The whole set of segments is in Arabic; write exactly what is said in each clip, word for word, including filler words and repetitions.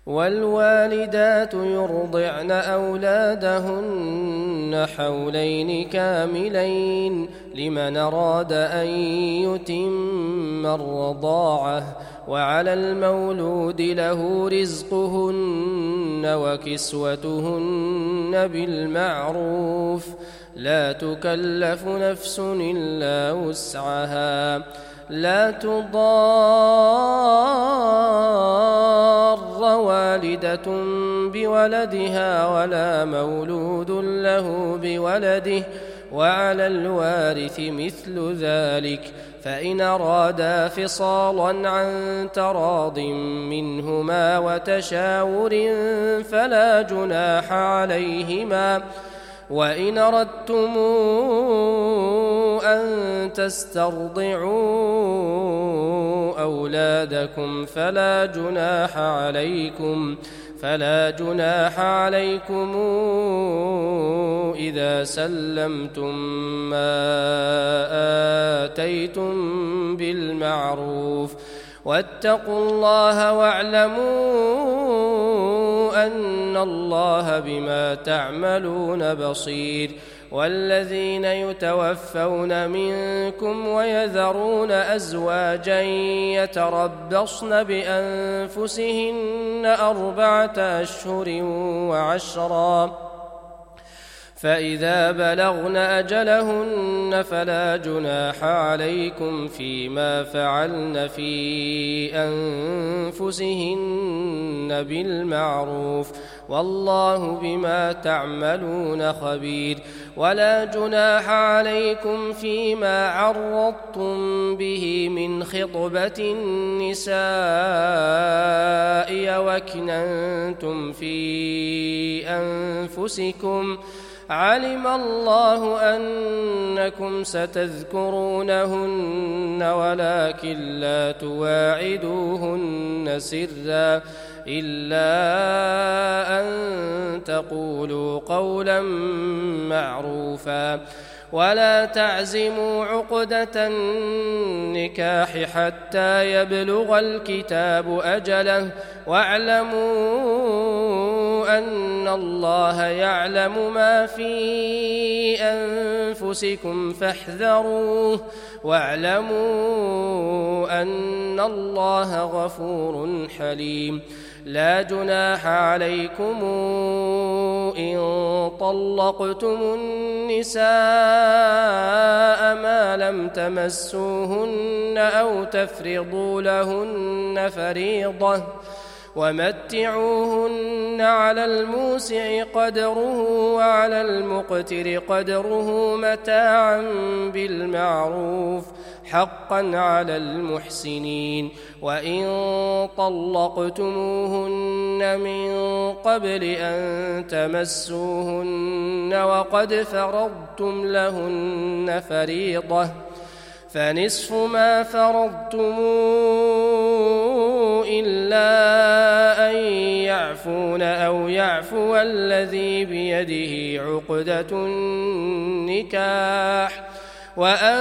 والوالدات يرضعن أولادهن حولين كاملين لمن أراد أن يتم الرضاعة، وعلى المولود له رزقهن وكسوتهن بالمعروف، لا تكلف نفس إلا وسعها، لا تضار والدة بولدها ولا مولود له بولده، وعلى الوارث مثل ذلك، فإن أرادا فصالا عن تراض منهما وتشاور فلا جناح عليهما. وإن أردتم أن تسترضعوا أولادكم فلا جناح عليكم فلا جناح عليكم إذا سلمتم ما آتيتم بالمعروف، واتقوا الله واعلموا أن الله بما تعملون بصير. والذين يتوفون منكم ويذرون أزواجا يتربصن بأنفسهن أربعة أشهر وعشرا، فإذا بلغن أجلهن فلا جناح عليكم فيما فعلن في أنفسهن بالمعروف، والله بما تعملون خبير. ولا جناح عليكم فيما عرضتم به من خطبة النساء وأكننتم في أنفسكم، علم الله أنكم ستذكرونهن ولكن لا تواعدوهن سرا إلا أن تقولوا قولا معروفا. ولا تعزموا عقدة النكاح حتى يبلغ الكتاب أجله، واعلموا أن الله يعلم ما في أنفسكم فاحذروه، واعلموا أن الله غفور حليم. لا جناح عليكم إن طلقتم النساء ما لم تمسوهن أو تفرضوا لهن فريضة، ومتعوهن على الموسع قدره وعلى المقتر قدره متاعا بالمعروف، حقا على المحسنين. وإن طلقتموهن من قبل أن تمسوهن وقد فرضتم لهن فريضة فنصف ما فرضتم إلا أن يعفون أو يعفو الذي بيده عقدة النكاح، وأن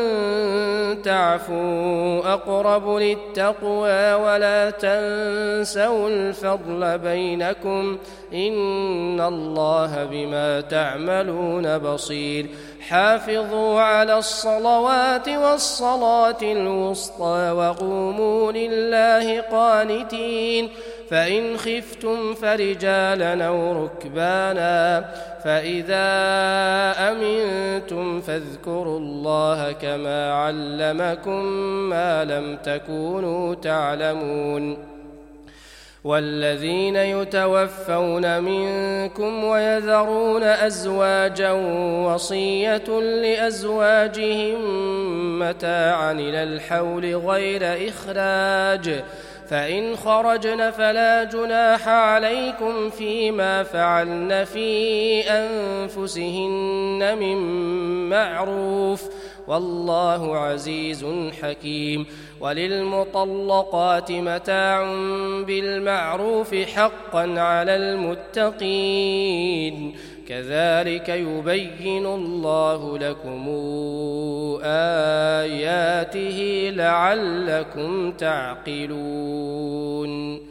تعفوا أقرب للتقوى، ولا تنسوا الفضل بينكم إن الله بما تعملون بصير. حافظوا على الصلوات والصلاة الوسطى وقوموا لله قانتين، فإن خفتم فرجالا أو ركبانا، فإذا أمنتم فاذكروا الله كما علمكم ما لم تكونوا تعلمون. والذين يتوفون منكم ويذرون أزواجا وصية لأزواجهم متاعا إلى الحول غير إخراج، فإن خرجن فلا جناح عليكم فيما فعلن في أنفسهن من معروف، والله عزيز حكيم. وللمطلقات متاع بالمعروف حقا على المتقين، كذلك يبين الله لكم آياته لعلكم تعقلون.